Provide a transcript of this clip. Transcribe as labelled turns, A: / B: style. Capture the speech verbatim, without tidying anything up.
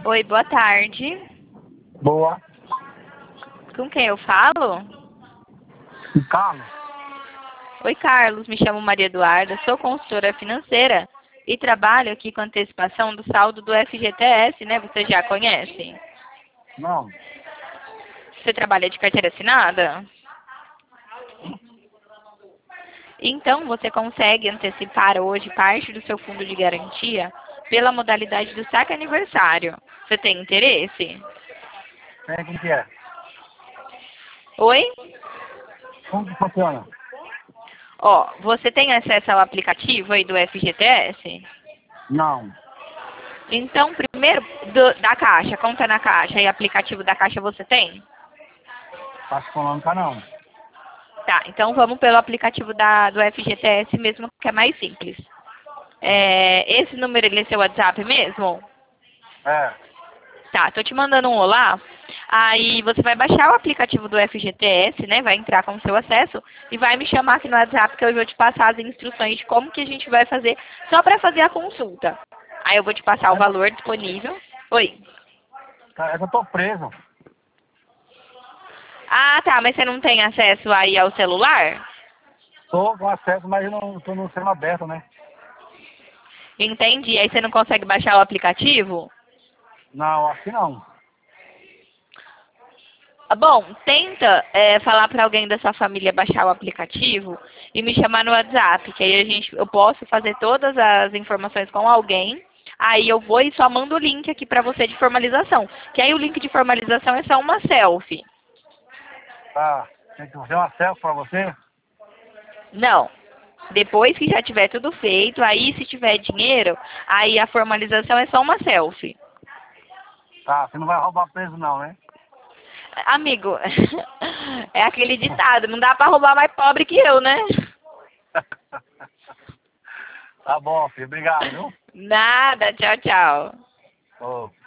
A: Oi, boa tarde.
B: Boa.
A: Com quem eu falo?
B: E Carlos?
A: Oi, Carlos. Me chamo Maria Eduarda, sou consultora financeira e trabalho aqui com antecipação do saldo do F G T S, né? Você já conhece?
B: Não.
A: Você trabalha de carteira assinada? Então, você consegue antecipar hoje parte do seu fundo de garantia pela modalidade do saque aniversário. Você tem interesse?
B: É, como que é?
A: Oi?
B: Como que funciona?
A: Ó, você tem acesso ao aplicativo aí do F G T S?
B: Não.
A: Então, primeiro, do- da Caixa, conta na Caixa e aplicativo da Caixa você tem?
B: Caixa Econômica não.
A: Tá, então vamos pelo aplicativo da, do F G T S mesmo, que é mais simples. É, esse número, ele é seu WhatsApp mesmo?
B: É.
A: Tá, tô te mandando um olá. Aí você vai baixar o aplicativo do F G T S, né? Vai entrar com o seu acesso e vai me chamar aqui no WhatsApp que eu vou te passar as instruções de como que a gente vai fazer só para fazer a consulta. Aí eu vou te passar o
B: É,
A: valor disponível. Oi.
B: é que eu tô preso.
A: Ah, tá, mas você não tem acesso aí ao celular?
B: Tô com acesso, mas eu não tô no sendo aberto, né?
A: Entendi. Aí você não consegue baixar o aplicativo?
B: Não, acho que não.
A: Ah, bom, tenta é, falar para alguém da sua família baixar o aplicativo e me chamar no WhatsApp, que aí a gente, eu posso fazer todas as informações com alguém. Aí eu vou e só mando o link aqui para você de formalização. Que aí o link de formalização é só uma selfie.
B: Tá. Tem que fazer uma selfie pra você?
A: Não. Depois que já tiver tudo feito, aí se tiver dinheiro, aí a formalização é só uma selfie.
B: Tá, você não vai roubar preso não, né?
A: Amigo, é aquele ditado, não dá pra roubar mais pobre que eu, né?
B: Tá bom, filho. Obrigado, viu?
A: Nada, tchau, tchau.
B: Ô.